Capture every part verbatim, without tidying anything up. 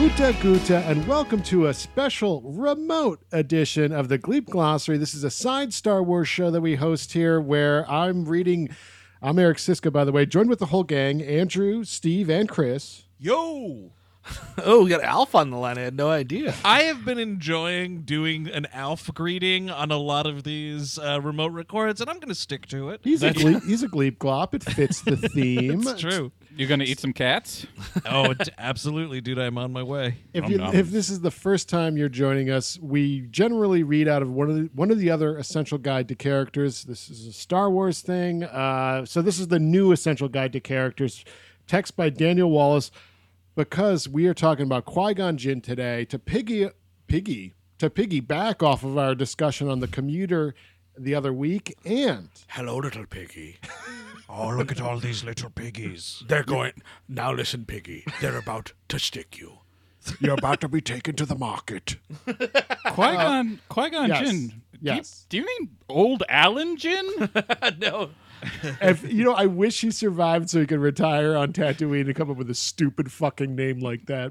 Uta Guta, and welcome to a special remote edition of the Gleep Glossary. This is a side Star Wars show that we host here where I'm reading, I'm Eric Siska, by the way, joined with the whole gang, Andrew, Steve, and Chris. Yo! Oh, we got Alf on the line. I had no idea. I have been enjoying doing an Alf greeting on a lot of these uh, remote records, and I'm going to stick to it. He's a, gleep, he's a Gleep Glop. It fits the theme. It's true. You're going to eat some cats? Oh, t- absolutely, dude. I'm on my way. If, Nom you, nom. if this is the first time you're joining us, we generally read out of one of the, one of the other Essential Guide to Characters. This is a Star Wars thing. Uh, so this is the new Essential Guide to Characters. Text by Daniel Wallace. Because we are talking about Qui-Gon Jinn today, to piggy, piggy, to piggyback off of our discussion on the commuter the other week, and Hello, little piggy. Oh, look at all these little piggies. They're going. Now listen, piggy. They're about to stick you. you're about to be taken to the market. Qui-Gon, Qui-Gon yes. Jinn. Yes. Do you, do you mean old Alan Jinn? No. If, you know, I wish he survived so he could retire on Tatooine and come up with a stupid fucking name like that.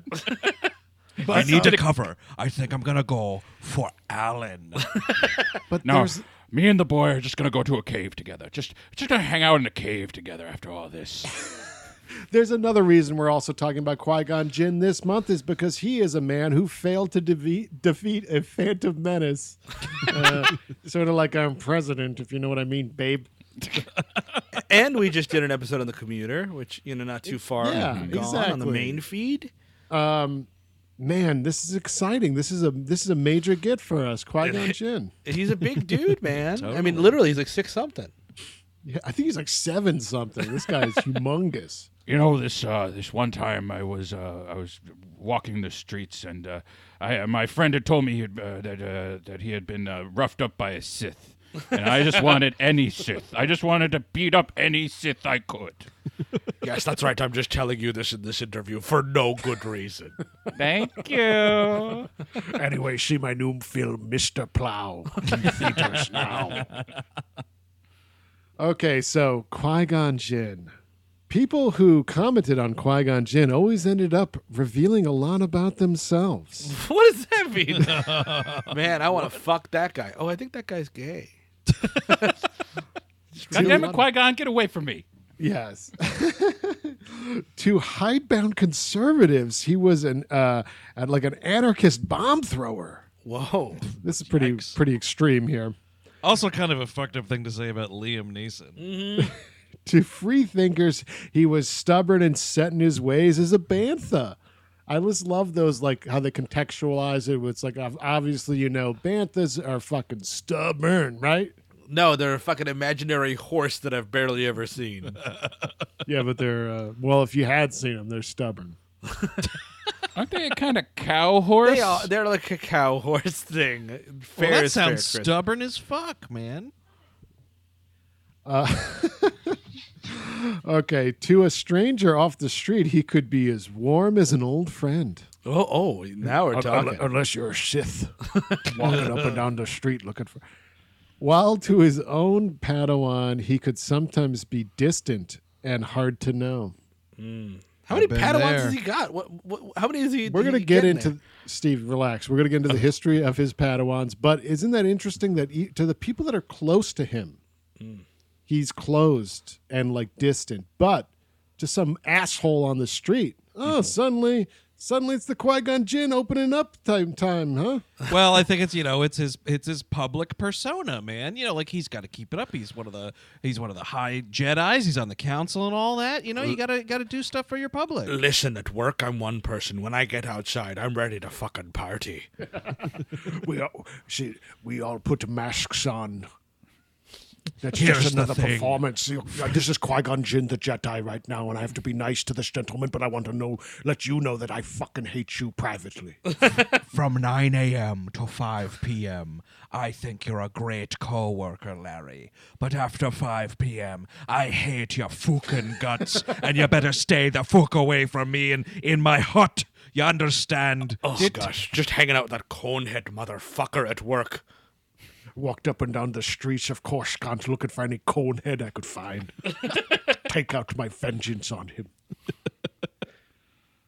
I need to cover. I think I'm going to go for Alan. But No, there's me and the boy are just going to go to a cave together. Just just going to hang out in a cave together after all this. there's another reason we're also talking about Qui-Gon Jinn this month is because he is a man who failed to defeat defeat a Phantom Menace. Uh, sort of like I'm president, if you know what I mean, babe. And we just did an episode on the commuter, which, you know, not too far Yeah, gone on the exactly. main feed. Um, man, this is exciting. This is a this is a major get for us, Qui-Gon Jinn. He's a big dude, man. I Totally. mean, literally, he's like six something. Yeah, I think he's like seven something. This guy is humongous. You know, this uh, this one time I was uh, I was walking the streets, and uh, I, my friend had told me he'd, uh, that uh, that he had been uh, roughed up by a Sith. And I just wanted any Sith. I just wanted to beat up any Sith I could. Yes, that's right. I'm just telling you this in this interview for no good reason. Thank you. Anyway, see my new film, Mister Plow, in theaters now. Okay, so Qui-Gon Jinn. People who commented on Qui-Gon Jinn always ended up revealing a lot about themselves. What does that mean? Man, I want to fuck that guy. Oh, I think that guy's gay. God damn it, Qui-Gon, get away from me. Yes. To hidebound conservatives, he was an uh, uh, like an anarchist bomb thrower. Whoa. This is pretty Yikes. pretty extreme here. Also kind of a fucked up thing to say about Liam Neeson. To free thinkers, he was stubborn and set in his ways as a bantha. I just love those, like how they contextualize it. It's like ob- obviously, you know, banthas are fucking stubborn, right? No, they're a fucking imaginary horse that I've barely ever seen. Yeah, but they're uh, well, if you had seen them, they're stubborn. Aren't they a kind of cow horse? They are, they're like a cow horse thing. Fair Well, that is fair, sounds Chris. stubborn as fuck, man. Okay, to a stranger off the street, he could be as warm as an old friend. Oh, oh, now we're talking. Unless you're a Sith walking up and down the street looking for. While to his own Padawan, he could sometimes be distant and hard to know. How many I've been Padawans there. has he got? What, what, how many is he? We're he going to get getting into there? Steve. Relax. We're going to get into the history of his Padawans. But isn't that interesting that he, to the people that are close to him, he's closed and like distant. But to some asshole on the street, oh, suddenly, suddenly it's the Qui-Gon Jinn opening up time, time, huh? Well, I think it's you know it's his it's his public persona, man. You know, like he's got to keep it up. He's one of the he's one of the high Jedis. He's on the council and all that. You know, you gotta gotta do stuff for your public. Listen, at work I'm one person. When I get outside, I'm ready to fucking party. We all, see, we all put masks on. That's Here's just the another thing. performance. You- uh, This is Qui-Gon Jinn, the Jedi, right now, and I have to be nice to this gentleman, but I want to know, let you know that I fucking hate you privately. From nine a.m. to five p.m., I think you're a great co-worker, Larry. But after five p.m., I hate your fucking guts, and you better stay the fuck away from me and in my hut. You understand? Oh, gosh. Just hanging out with that conehead motherfucker at work. Walked up and down the streets of Coruscant looking for any conehead I could find. Take out my vengeance on him.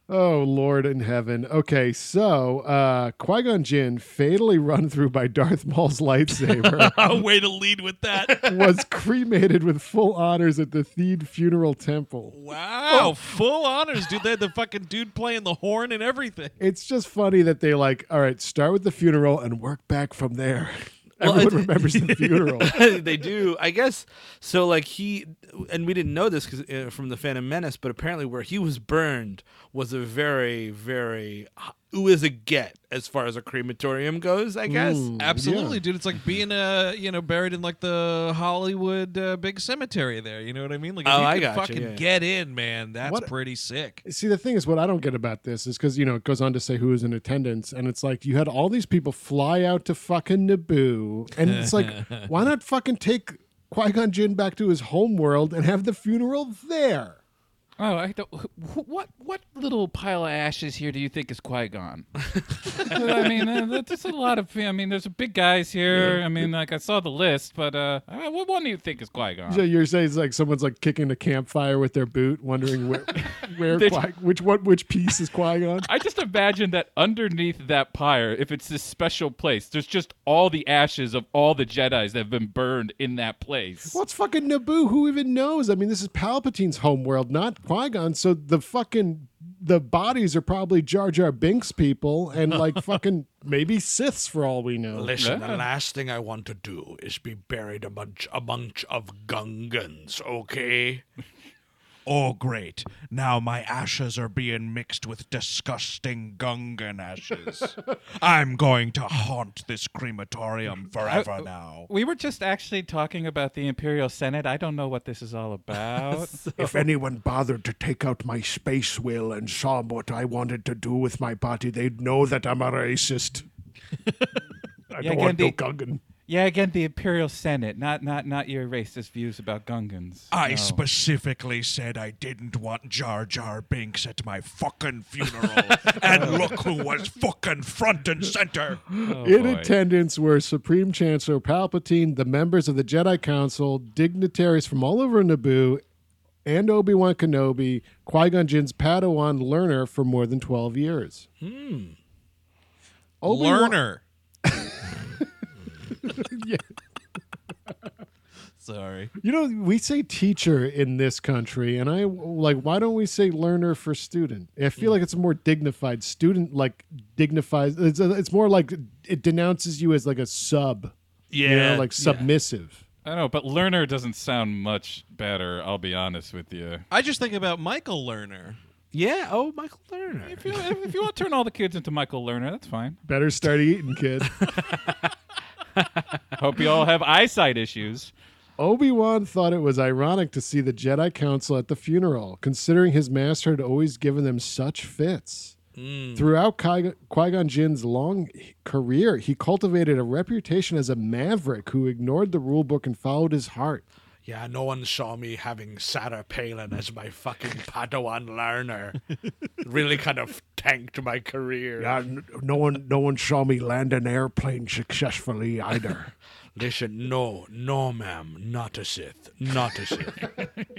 Oh, Lord in heaven. Okay, so uh, Qui-Gon Jinn, fatally run through by Darth Maul's lightsaber, A way to lead with that. was cremated with full honors at the Theed Funeral Temple. Wow, full honors, dude. They had the fucking dude playing the horn and everything. It's just funny that they like, all right, start with the funeral and work back from there. Well, Everyone it- remembers the funeral. They do, I guess. So, like he, and we didn't know this 'cause, uh, from the Phantom Menace, but apparently where he was burned was a very, very ooh as a get as far as a crematorium goes. I guess. Mm, Absolutely, yeah. dude. It's like being uh, you know, buried in like the Hollywood uh, big cemetery there. You know what I mean? Like if Oh, you I can gotcha, fucking yeah. get in, man, that's What- pretty sick. See, the thing is, what I don't get about this is because, you know, it goes on to say who was in attendance, and it's like you had all these people fly out to fucking Naboo, and it's like, why not fucking take Qui-Gon Jinn back to his home world and have the funeral there? Oh, I don't, wh- what what little pile of ashes here do you think is Qui-Gon? I mean, uh, there's a lot of. I mean, there's big guys here. I mean, like I saw the list, but uh, uh, what one do you think is Qui-Gon? So you're saying it's like someone's like kicking a campfire with their boot, wondering where, where They- Qui- which what which piece is Qui-Gon? I just imagine that underneath that pyre, if it's this special place, there's just all the ashes of all the Jedis that have been burned in that place. Well, it's fucking Naboo. Who even knows? I mean, this is Palpatine's homeworld, not Qui-Gon. So the fucking the bodies are probably Jar Jar Binks people and like fucking maybe Siths for all we know. Listen, Yeah. the last thing I want to do is be buried amongst a bunch of Gungans. Okay. Oh, great. Now my ashes are being mixed with disgusting Gungan ashes. I'm going to haunt this crematorium forever now. We were just actually talking about the Imperial Senate. I don't know what this is all about. If anyone bothered to take out my space will and saw what I wanted to do with my body, they'd know that I'm a racist. I Yeah, don't want again, no the- Gungan. Yeah, again, the Imperial Senate, not not not your racist views about Gungans. I No. specifically said I didn't want Jar Jar Binks at my fucking funeral. And look who was fucking front and center. Oh, In boy. attendance were Supreme Chancellor Palpatine, the members of the Jedi Council, dignitaries from all over Naboo, and Obi-Wan Kenobi, Qui-Gon Jinn's Padawan learner for more than twelve years. Hmm. Learner. Yeah. Sorry. You know, we say teacher in this country, and I like, why don't we say learner for student? I feel like it's a more dignified student, like dignifies. It's, it's more like it denounces you as like a sub, Yeah. you know, like submissive. I know, but learner doesn't sound much better. I'll be honest with you. I just think about Michael Lerner. Yeah. Oh, Michael Lerner. If you, if you want to turn all the kids into Michael Lerner, that's fine. Better start eating, kid. Hope you all have eyesight issues. Obi-Wan thought it was ironic to see the Jedi Council at the funeral, considering his master had always given them such fits. Throughout Qui- Qui-Gon Jinn's long career, he cultivated a reputation as a maverick who ignored the rulebook and followed his heart. Yeah, no one saw me having Sarah Palin as my fucking Padawan learner. Really kind of tanked my career. Yeah, n- no one, no one saw me land an airplane successfully either. Listen, no, no, ma'am, not a Sith, not a Sith.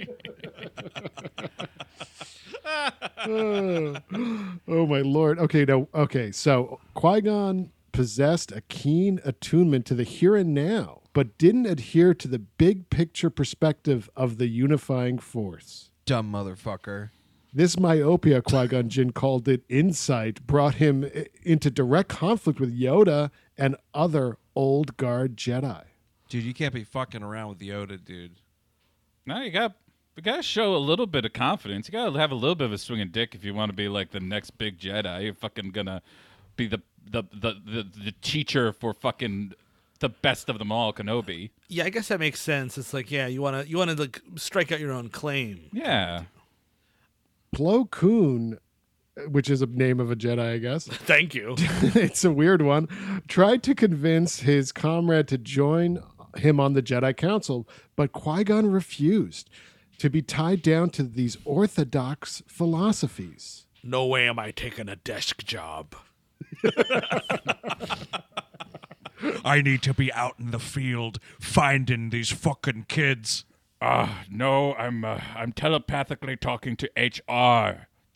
Oh my lord. Okay, no. Okay, so Qui-Gon possessed a keen attunement to the here and now, but didn't adhere to the big picture perspective of the unifying force. Dumb motherfucker. This myopia, Qui-Gon Jinn called it insight, brought him i- into direct conflict with Yoda and other old guard Jedi. Dude, you can't be fucking around with Yoda, dude. No, you got you got to show a little bit of confidence. You got to have a little bit of a swinging dick if you want to be like the next big Jedi. You're fucking gonna be the the the the, the teacher for fucking the best of them all, Kenobi. Yeah, I guess that makes sense. It's like, yeah, you wanna you wanna like strike out your own claim. Yeah. Plo Koon, which is a name of a Jedi, I guess. Thank you. It's a weird one. Tried to convince his comrade to join him on the Jedi Council, but Qui-Gon refused to be tied down to these orthodox philosophies. No way am I taking a desk job. I need to be out in the field finding these fucking kids. Ah, no, I'm uh, I'm telepathically talking to H R.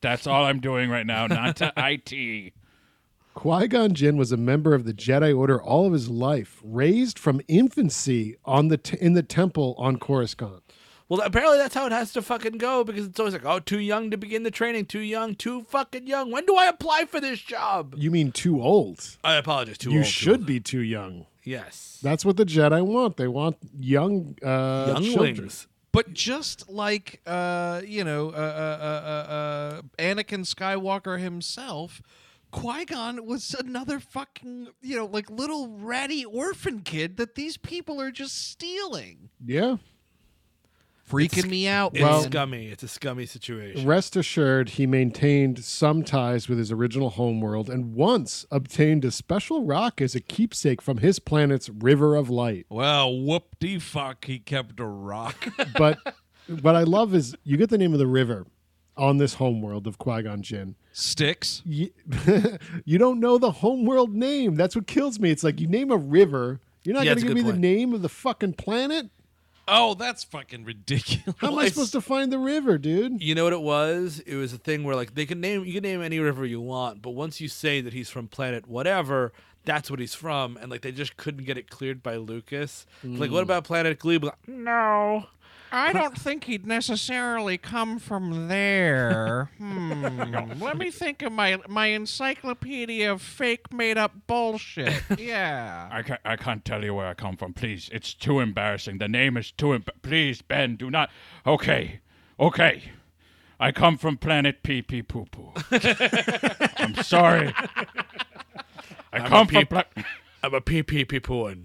That's all I'm doing right now, not to I T. Qui-Gon Jinn was a member of the Jedi Order all of his life, raised from infancy on the t- in the temple on Coruscant. Well, apparently that's how it has to fucking go because it's always like, oh, too young to begin the training, too young, too fucking young. When do I apply for this job? You mean too old? I apologize, too you old. should too be too young. Yes. That's what the Jedi want. They want young uh, children. Younglings. But just like, uh, you know, uh, uh, uh, uh, Anakin Skywalker himself, Qui-Gon was another fucking, you know, like little ratty orphan kid that these people are just stealing. Yeah. Freaking me out, It's Well- scummy. It's a scummy situation. Rest assured, he maintained some ties with his original homeworld and once obtained a special rock as a keepsake from his planet's River of Light. Well, whoop-de-fuck, he kept a rock. But what I love is you get the name of the river on this homeworld of Qui-Gon Jinn. Sticks. You, you don't know the homeworld name. That's what kills me. It's like you name a river. You're not Yeah, going it's to a give me good the point. name of the fucking planet? Oh, that's fucking ridiculous. How am I it's- supposed to find the river, dude? You know what it was? It was a thing where like they can name you can name any river you want, but once you say that he's from planet whatever, that's what he's from, and like they just couldn't get it cleared by Lucas. It's Like, what about Planet Glebe? Like, no. I don't think he'd necessarily come from there. Hmm. Let me think of my my encyclopedia of fake made up bullshit. Yeah. I can't, I can't tell you where I come from. Please, it's too embarrassing. The name is too. Em- Please, Ben, do not. Okay, okay. I come from planet Pee Pee Poo Poo. I'm sorry. I I'm come a from. peep- Pla- I'm a pee pee pee pooing.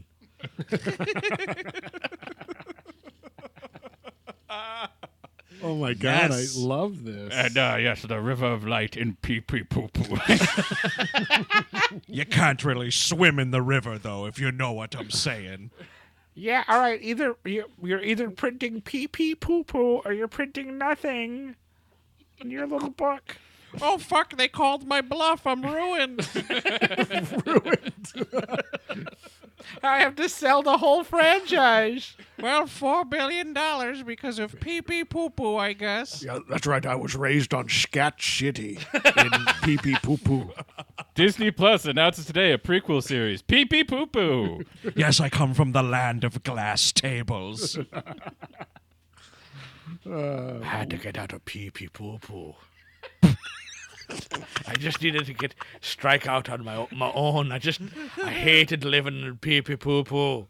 Oh my God, Yes. I love this. and uh, yes, the River of Light in Pee Pee Poo Poo. You can't really swim in the river, though, if you know what I'm saying. Yeah, all right. Either you're, you're either printing pee pee poo poo or you're printing nothing in your little book. Oh, fuck, they called my bluff. I'm ruined. I have to sell the whole franchise. Well, four billion dollars because of pee-pee poo-poo, I guess. Yeah, that's right. I was raised on Scat City in Pee Pee Poo Poo. Disney Plus announces today a prequel series, Pee Pee Poo Poo. Yes, I come from the land of glass tables. I had to get out of pee pee poo poo. I just needed to get strike out on my my own. I just I hated living in pee pee poo poo.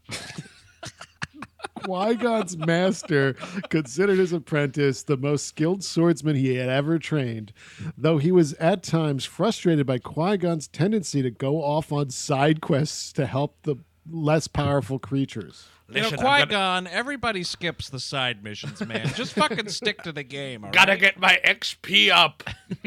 Qui-Gon's master considered his apprentice the most skilled swordsman he had ever trained, though he was at times frustrated by Qui-Gon's tendency to go off on side quests to help the less powerful creatures. You know, Listen, I'm gonna, Qui-Gon, everybody skips the side missions, man. Just fucking stick to the game, all gotta right? get my X P up.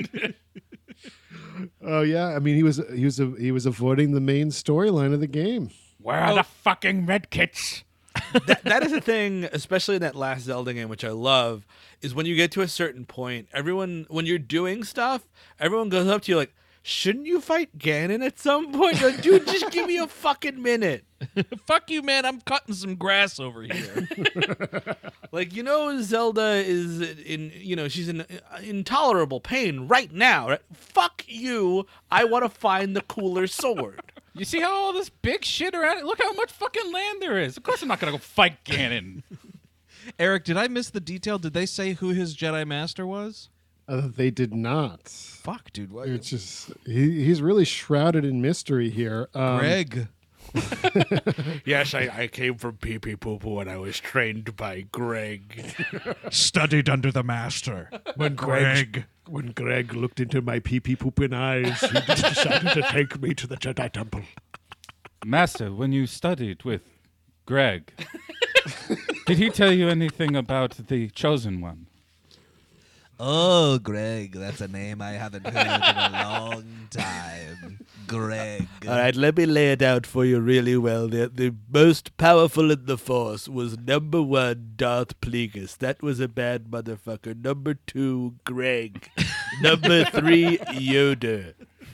Oh yeah, I mean he was he was he was avoiding the main storyline of the game. Where are the fucking red kits? that, that is a thing, especially in that last Zelda game, which I love, is when you get to a certain point, everyone, when you're doing stuff, everyone goes up to you like, shouldn't you fight Ganon at some point? You're like, dude, just give me a fucking minute. Fuck you, man. I'm cutting some grass over here. Like, you know, Zelda is in, you know, she's in intolerable pain right now. Right? Fuck you. I want to find the cooler sword. You see how all this big shit around it? Look how much fucking land there is. Of course I'm not going to go fight Ganon. Eric, did I miss the detail? Did they say who his Jedi Master was? Uh, they did not. Fuck, dude. What? It's just he, he's really shrouded in mystery here. Um, Greg. Yes, I, I came from Pee Pee Poo Poo and I was trained by Greg. Studied under the Master. When Greg. when Greg looked into my pee pee pooping eyes, he just decided to take me to the Jedi Temple. Master, when you studied with Greg, did he tell you anything about the Chosen One? Oh, Greg, that's a name I haven't heard in a long time. Greg. All right, let me lay it out for you really well. The, the most powerful in the Force was number one, Darth Plagueis. That was a bad motherfucker. Number two, Greg. Number three, Yoda.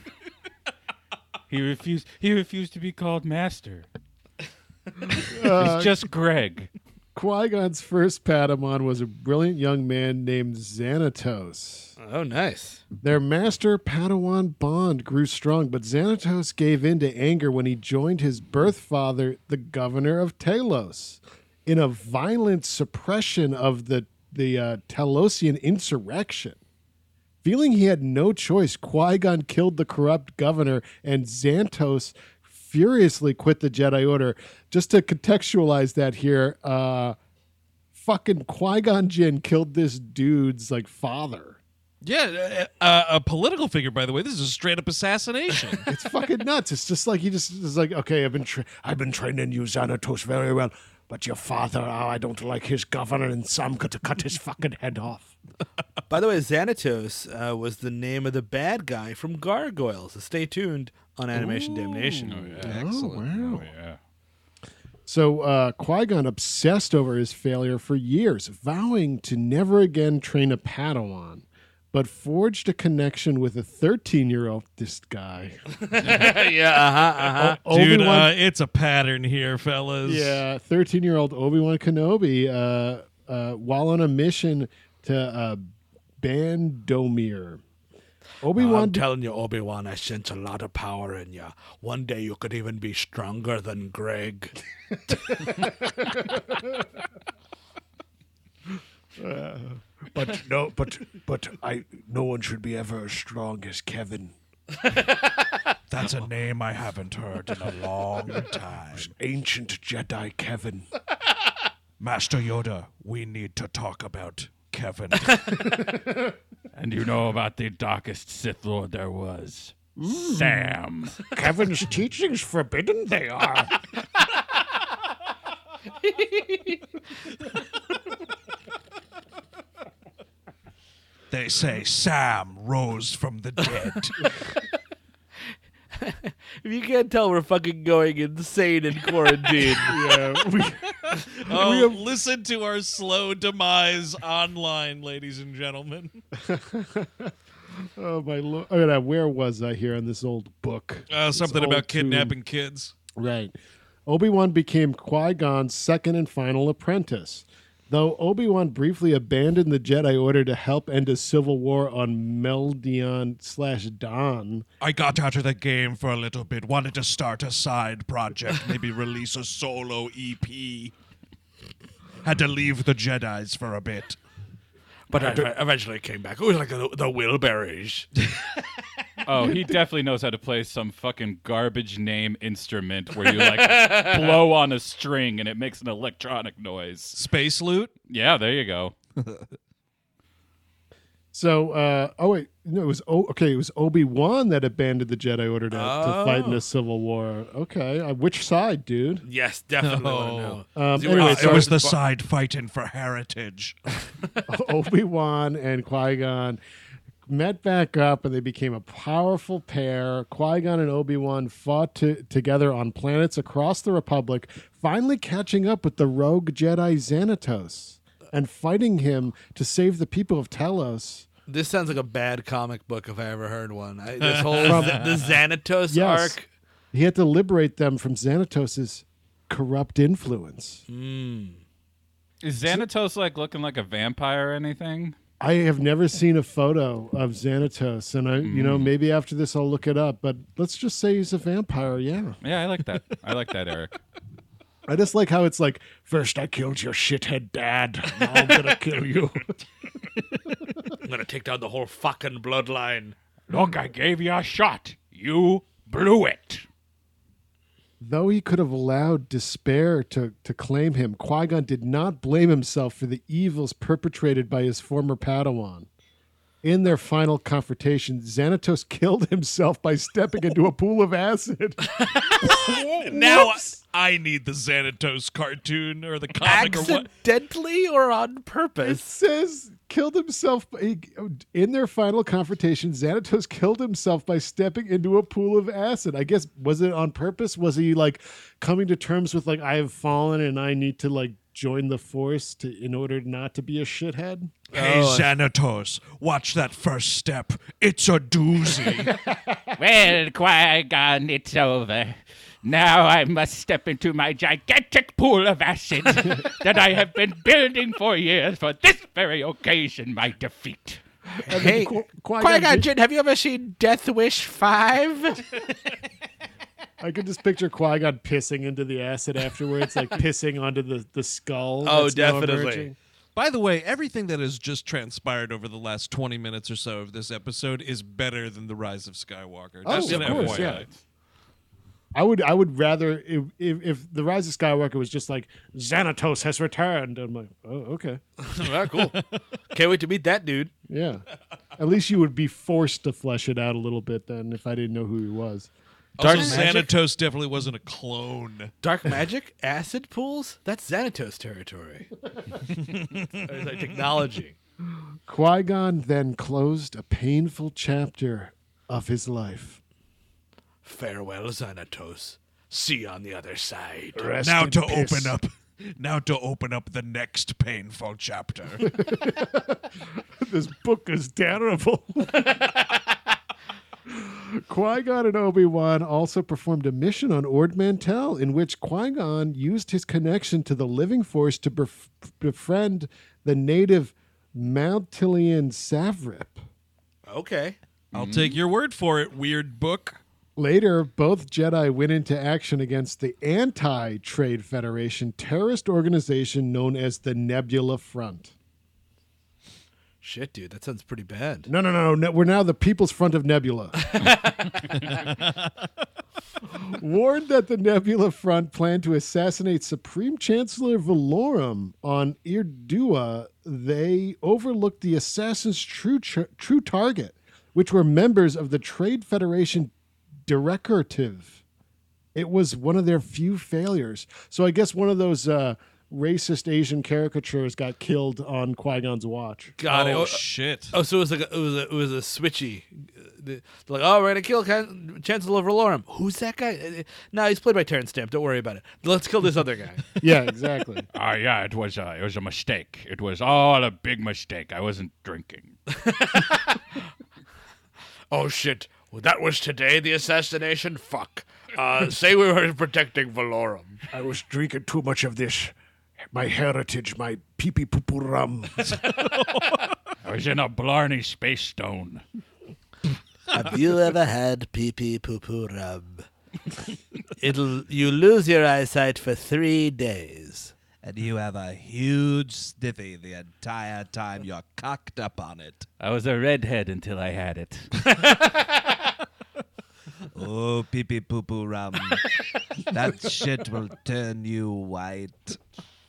He refused. He refused to be called Master. Uh, It's just Greg. Qui-Gon's first Padawan was a brilliant young man named Xanatos. Oh, nice. Their master Padawan bond grew strong, but Xanatos gave in to anger when he joined his birth father, the governor of Talos, in a violent suppression of the, the uh, Talosian insurrection. Feeling he had no choice, Qui-Gon killed the corrupt governor, and Xanatos furiously quit the Jedi Order. Just to contextualize that here, uh, fucking Qui-Gon Jinn killed this dude's like father. Yeah, uh, a political figure, by the way. This is a straight up assassination. It's fucking nuts. It's just like he just is like, okay, I've been tra- I've been training you, Xanatos, very well, but your father, oh, I don't like his governor, and so I'm going to cut his fucking head off. By the way, Xanatos uh, was the name of the bad guy from Gargoyles. So stay tuned on Animation Damnation. Oh, yeah. Excellent. Oh, wow. Oh, yeah. So uh, Qui-Gon obsessed over his failure for years, vowing to never again train a Padawan, but forged a connection with a thirteen-year-old, this guy. yeah, uh-huh, uh-huh. O- Dude, Obi-Wan- uh, it's a pattern here, fellas. Yeah, thirteen-year-old Obi-Wan Kenobi, uh, uh, while on a mission to uh, Bandomir. Obi-Wan I'm telling you, Obi-Wan, I sense a lot of power in you. One day you could even be stronger than Greg. but no, but but I no one should be ever as strong as Kevin. That's a name I haven't heard in a long time. Ancient Jedi Kevin. Master Yoda, we need to talk about Kevin. And you know about the darkest Sith Lord there was? Sam. Kevin's teachings forbidden they are. They say Sam rose from the dead. If you can't tell, we're fucking going insane in quarantine. yeah, we, Oh, listen to our slow demise online, ladies and gentlemen. oh my lord! Oh, yeah, where was I here in this old book? Uh, This something old about tomb. kidnapping kids. Right. Obi-Wan became Qui-Gon's second and final apprentice. Though Obi-Wan briefly abandoned the Jedi Order to help end a civil war on Meldion slash Don. I got out of the game for a little bit. Wanted to start a side project, maybe release a solo E P. Had to leave the Jedis for a bit. But I eventually came back. It was like the, the Wilburys. Oh, he definitely knows how to play some fucking garbage name instrument where you like blow on a string and it makes an electronic noise. Space loot? Yeah, there you go. So, uh, oh wait, no, it was o- okay. It was Obi-Wan that abandoned the Jedi Order to, to fight in Oh. a civil war. Okay, uh, which side, dude? Yes, definitely want to No. know. Um, See, anyway, uh, so It was the side fighting for heritage. Obi-Wan and Qui-Gon met back up, and they became a powerful pair. Qui-Gon and Obi-Wan fought to, together on planets across the Republic, finally catching up with the rogue Jedi Xanatos and fighting him to save the people of Talos. This sounds like a bad comic book if I ever heard one. I, this whole Z- the Xanatos Yes. arc. He had to liberate them from Xanatos' corrupt influence. Is Xanatos like looking like a vampire or anything? I have never seen a photo of Xanatos, and I, you know, maybe after this I'll look it up. But let's just say he's a vampire. Yeah, Yeah, I like that. I like that, Eric. I just like how it's like, first I killed your shithead dad, now I'm gonna kill you. I'm gonna take down the whole fucking bloodline. Look, I gave you a shot. You blew it. Though he could have allowed despair to, to claim him, Qui-Gon did not blame himself for the evils perpetrated by his former Padawan. In their final confrontation, Xanatos killed himself by stepping into a pool of acid. Now I need the Xanatos cartoon or the comic or what. Accidentally or on It purpose? says killed himself by, in their final confrontation. Xanatos killed himself by stepping into a pool of acid. I guess, was it on purpose? Was he like coming to terms with like, I have fallen and I need to like join the force to in order not to be a shithead? Hey, Xanatos, watch that first step. It's a doozy. Well, Qui-Gon, it's over. Now I must step into my gigantic pool of acid that I have been building for years for this very occasion, my defeat. And Hey, then Qui- Qui-Gon Qui-Gon Jinn- Jinn, have you ever seen Death Wish five? I could just picture Qui-Gon pissing into the acid afterwards, like pissing onto the, the skull. Oh, that's now definitely. emerging. By the way, everything that has just transpired over the last twenty minutes or so of this episode is better than The Rise of Skywalker. Oh, Just of an course, F Y I. yeah. I would I would rather if, if if the Rise of Skywalker was just like Xanatos has returned. I'm like, oh, okay, Well, cool. Can't wait to meet that dude. yeah. At least you would be forced to flesh it out a little bit then if I didn't know who he was. Also, Dark magic? Xanatos definitely wasn't a clone. Dark magic, acid pools. That's Xanatos territory. There's like technology. Qui-Gon then closed a painful chapter of his life. Farewell, Xanatos. See you on the other side. Rest Now in to piss. open up, now to open up the next painful chapter. This book is terrible. Qui-Gon and Obi-Wan also performed a mission on Ord Mantell in which Qui-Gon used his connection to the living force to bef- befriend the native Mountillian Savrip. Okay. I'll take your word for it, weird book. Later, both Jedi went into action against the Anti-Trade Federation terrorist organization known as the Nebula Front. Shit, dude, that sounds pretty bad. No, no, no, no. We're now the People's Front of Nebula. Warned that the Nebula Front planned to assassinate Supreme Chancellor Valorum on Irdua, they overlooked the assassin's true ch- true target, which were members of the Trade Federation Directive. It was one of their few failures. So I guess one of those uh, racist Asian caricatures got killed on Qui-Gon's watch. Got it. oh Oh, shit! oh, so it was like a, it was a, it was a switchy. They're like, oh, we're gonna kill Can- Chancellor Valorum. Who's that guy? No, he's played by Terrence Stamp. Don't worry about it. Let's kill this other guy. Yeah, exactly. Ah, yeah, it was uh, it was a mistake. It was all a big mistake. I wasn't drinking. Oh shit! Well, that was today the assassination. Fuck. Uh, say we were protecting Valorum. I was drinking too much of this. My heritage, my pee-pee poo-poo rum. I was in a Blarney Space Stone. Have you ever had pee pee poo poo rub? It'll you lose your eyesight for three days. And you have a huge stiffy the entire time you're cocked up on it. I was a redhead until I had it. Oh, pee pee poo poo rum. That shit will turn you white.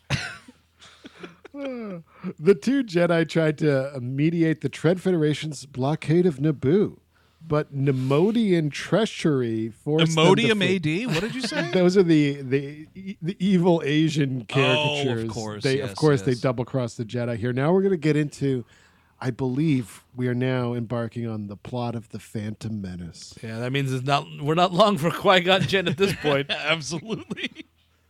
The two Jedi tried to mediate the Trade Federation's blockade of Naboo, but Nemodian treachery forced them to Emodium flee. A D. What did you say? Those are the, the the evil Asian caricatures. course, They, yes, of course, they yes. double cross the Jedi here. Now we're going to get into. I believe we are now embarking on the plot of the Phantom Menace. Yeah, that means it's not we're not long for Qui-Gon Jinn at this point. Absolutely.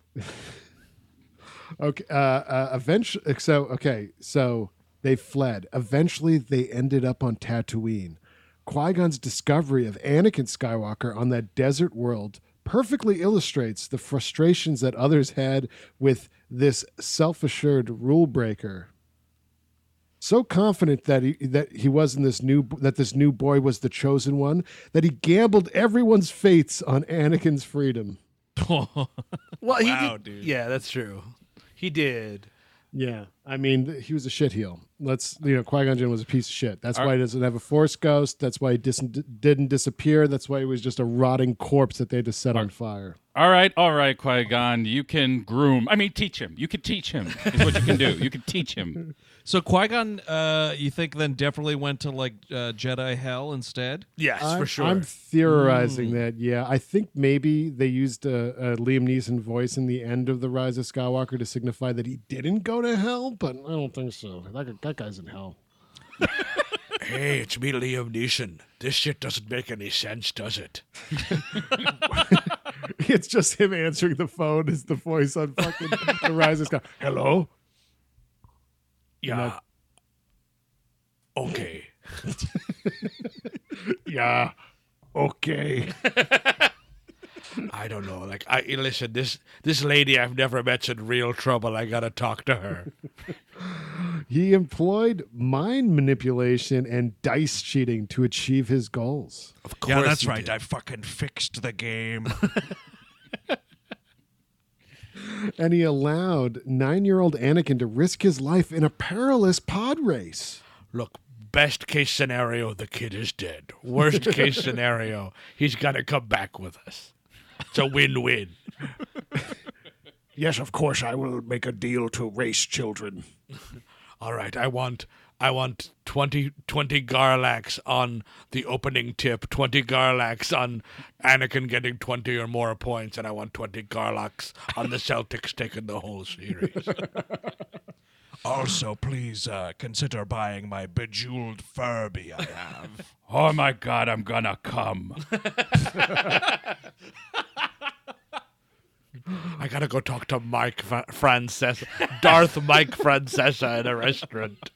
Okay. Uh, uh, eventually, so okay, so they fled. Eventually, they ended up on Tatooine. Qui-Gon's discovery of Anakin Skywalker on that desert world perfectly illustrates the frustrations that others had with this self-assured rule breaker. So confident that he that he was in this new that this new boy was the chosen one that he gambled everyone's fates on Anakin's freedom. Well, he Wow, did, dude. Yeah, that's true. He did. Yeah, I mean, th- he was a shitheel. Let's, you know, Qui-Gon Jinn was a piece of shit. That's why he doesn't have a Force ghost. That's why he dis- didn't disappear. That's why he was just a rotting corpse that they had to set on fire. All right, all right, Qui-Gon, you can groom. I mean, teach him. You can teach him. Is what you can do. You can teach him. So Qui-Gon, uh, you think then definitely went to like uh, Jedi hell instead? Yes, I'm, for sure. I'm theorizing that, yeah. I think maybe they used a, a Liam Neeson voice in the end of The Rise of Skywalker to signify that he didn't go to hell, but I don't think so. That, that guy's in hell. Hey, it's me, Liam Neeson. This shit doesn't make any sense, does it? It's just him answering the phone as the voice on fucking The Rise of Skywalker. Hello? Yeah. Okay. Yeah. Okay. I don't know. Like, I listen. This this lady I've never met's in real trouble. I gotta talk to her. He employed mind manipulation and dice cheating to achieve his goals. Of course Yeah, that's he right. did. I fucking fixed the game. And he allowed nine-year-old Anakin to risk his life in a perilous pod race. Look, best case scenario, the kid is dead. Worst case scenario, he's gonna come back with us. It's a win-win. Yes, of course, I will make a deal to race children. All right, I want I want twenty, twenty Garlax on the opening tip, twenty Garlax on Anakin getting twenty or more points, and I want twenty Garlax on the Celtics taking the whole series. Also, please uh, consider buying my bejeweled Furby I have. Oh my God, I'm gonna come. I gotta go talk to Mike Fa- Francesa, Darth Mike Francesa in a restaurant.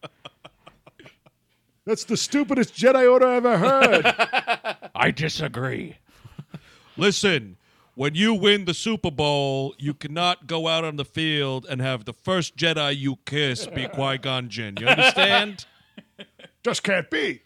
That's the stupidest Jedi Order I've ever heard. I disagree. Listen, when you win the Super Bowl, you cannot go out on the field and have the first Jedi you kiss be Qui-Gon Jinn. You understand? Just can't be.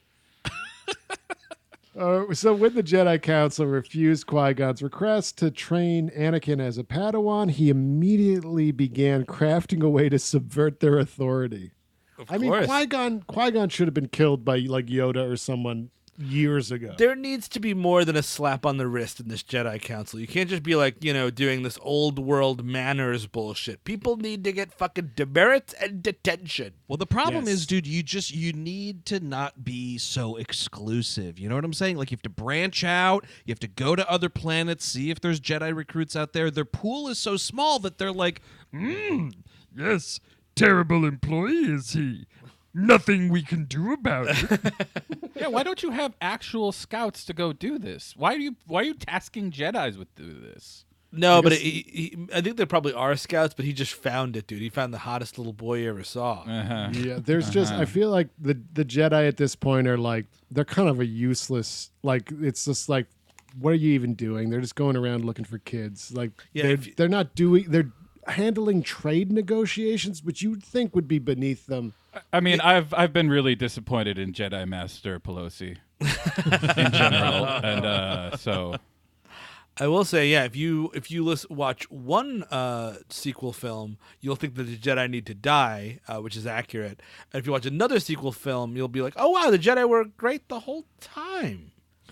Uh, so when the Jedi Council refused Qui-Gon's request to train Anakin as a Padawan, he immediately began crafting a way to subvert their authority. Of I mean, course. Qui-Gon, Qui-Gon should have been killed by like Yoda or someone years ago. There needs to be more than a slap on the wrist in this Jedi Council. You can't just be like, you know, doing this old world manners bullshit. People need to get fucking demerits and detention. Well, the problem Yes. is, dude, you just you need to not be so exclusive. You know what I'm saying? Like you have to branch out. You have to go to other planets, see if there's Jedi recruits out there. Their pool is so small that they're like, Mm, yes, terrible employee is he. Nothing we can do about it. Yeah, why don't you have actual scouts to go do this? Why are you why are you tasking Jedis with do this? No, but he, he, I think there probably are scouts, but he just found it, dude. He found the hottest little boy you ever saw. Uh-huh. Yeah, there's just I feel like the the Jedi at this point are like they're kind of a useless like it's just like what are you even doing? They're just going around looking for kids. Like Yeah, they're, if you- they're not doing they're handling trade negotiations, which you'd think would be beneath them. I mean, I've I've been really disappointed in Jedi Master Pelosi in general, and uh, so I will say, yeah, if you if you listen, watch one uh, sequel film, you'll think that the Jedi need to die, uh, which is accurate. And if you watch another sequel film, you'll be like, oh wow, the Jedi were great the whole time.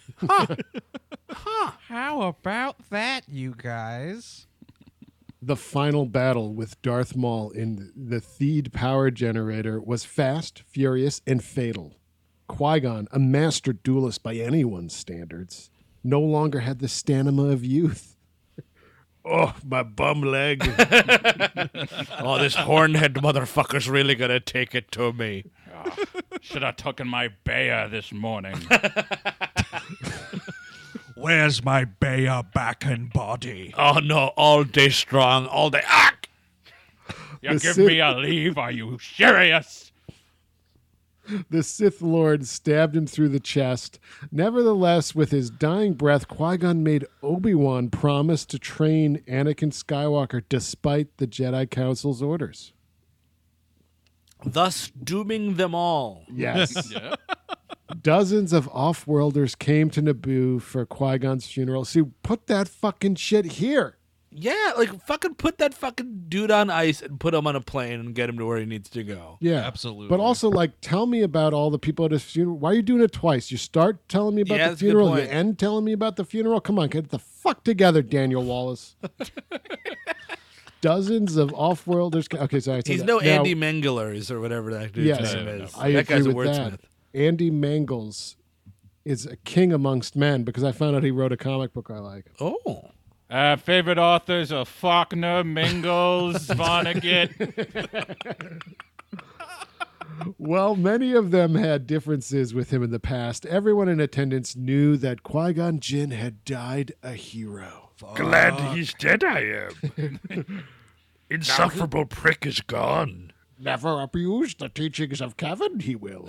how about that, you guys? The final battle with Darth Maul in the Theed power generator was fast, furious, and fatal. Qui-Gon, a master duelist by anyone's standards, no longer had the stamina of youth. Oh, my bum leg. Oh, this hornhead motherfucker's really gonna take it to me. should have taken my bear this morning. Where's my Baya back and body? Oh no, all day strong, all day. Ah! You The give Sith- me a leave? Are you serious? The Sith Lord stabbed him through the chest. Nevertheless, with his dying breath, Qui-Gon made Obi-Wan promise to train Anakin Skywalker despite the Jedi Council's orders. Thus dooming them all. Yes. Dozens of off-worlders came to Naboo for Qui-Gon's funeral. See, put that fucking shit here. Yeah, like fucking put that fucking dude on ice and put him on a plane and get him to where he needs to go. Yeah, Absolutely. But also, like, tell me about all the people at his funeral. Why are you doing it twice? You start telling me about Yeah, the that's a good funeral, you point. end telling me about the funeral. Come on, get the fuck together, Daniel Wallace. Dozens of off-worlders. Ca- okay, sorry. I said He's that. no Now- Andy Mengelers or whatever that dude's Yes, name is. I that guy's a agree with wordsmith. that. Andy Mangels is a king amongst men because I found out he wrote a comic book I like. Oh. Uh, favorite authors are Faulkner, Mingles, Vonnegut. Well, many of them had differences with him in the past. Everyone in attendance knew that Qui-Gon Jinn had died a hero. Glad he's dead, I am. Insufferable prick is gone. Never abuse the teachings of Kevin, he will.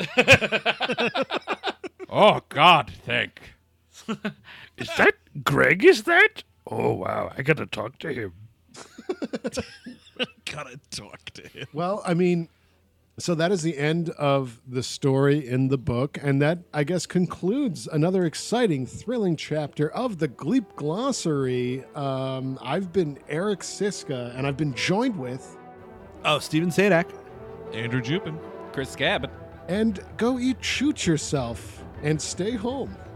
Oh, God, thank. Is that Greg, is that? Oh, wow. I gotta talk to him. Gotta talk to him. Well, I mean, So that is the end of the story in the book, and that, I guess, concludes another exciting, thrilling chapter of the Gleep Glossary. Um, I've been Eric Siska, and I've been joined with... Oh, Steven Sadak. Andrew Jupin. Chris Cabot. And go eat shoot yourself, and stay home.